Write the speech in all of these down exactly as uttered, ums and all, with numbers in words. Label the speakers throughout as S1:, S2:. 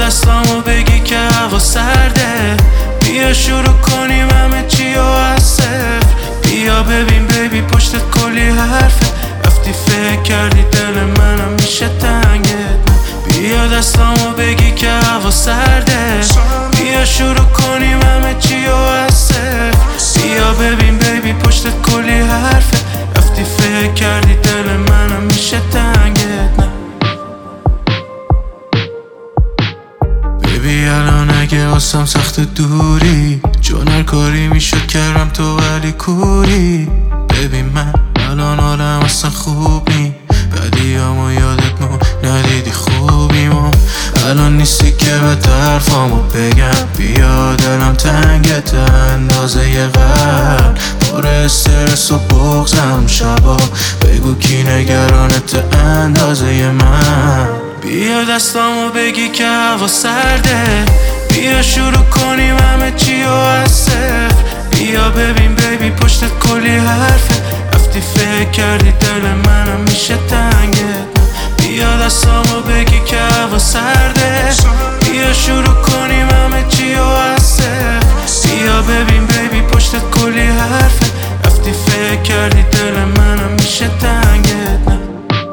S1: دستامو بگی که هوا سرده، بیا شروع کنیم همه چی و از صفر. بیا ببین بیبی پشتت کلی حرفه، رفتی فکر کردی دل منم میشه تنگت. بیا دستامو بگی که هوا سرده، بیا شروع کنیم همه چی و از صفر. بیا ببین بیبی پشتت کلی حرفه، رفتی فکر کردی دل منم میشه تنگت. نه بیبی الان اگه واسم سخت دوری، چون هر کاری میشد کردم تو ولی کوری. ببین من الان حالم اصلا خوب نی، بدیامو یادت مون ندیدی خوبیمو. الان نیستی که به حرفامو بگم، بیا دلم تنگت اندازه یه قلب، پر استرس و بغضم شبا، بگو کی نگرانت اندازه من. بیا دستامو بگی که هوا سرده، بیا شروع کنیم همه چی و از صفر. بیا ببین بیبی پشتت کلی حرفه، رفتی فکر کردی دل منم میشه تنگت. بیا دستامو بگی که هوا سرده، بیا شروع کنیم همه چی و از صفر. بیا ببین بیبی پشتت کلی حرفه، رفتی فکر کردی دل منم میشه تنگت. نه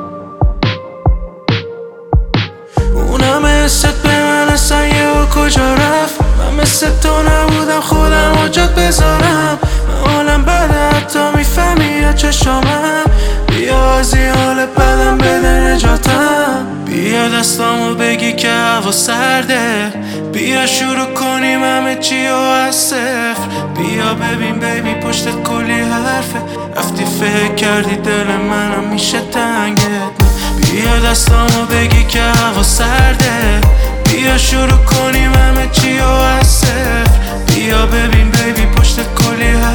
S1: اونم حست به من اصلا یه و کجا رفت، من مثل تو نبودم خودم و جات بذارم. من حالم بده حتی میفهمی یا چشامم، بیا از این حال بدم بده نجاتم. بیا دستامو بگی که هوا سرده، بیا شروع کنیم همه چی و از صفر. بیا ببین بیبی پشتت کلی حرفه، رفتی فکر کردی دل منم میشه تنگت. بیا دستامو بگی که هوا سرده، بیا شروع کنیم همه چی و از صفر. بیا ببین بیبی پشتت کلی حرفه،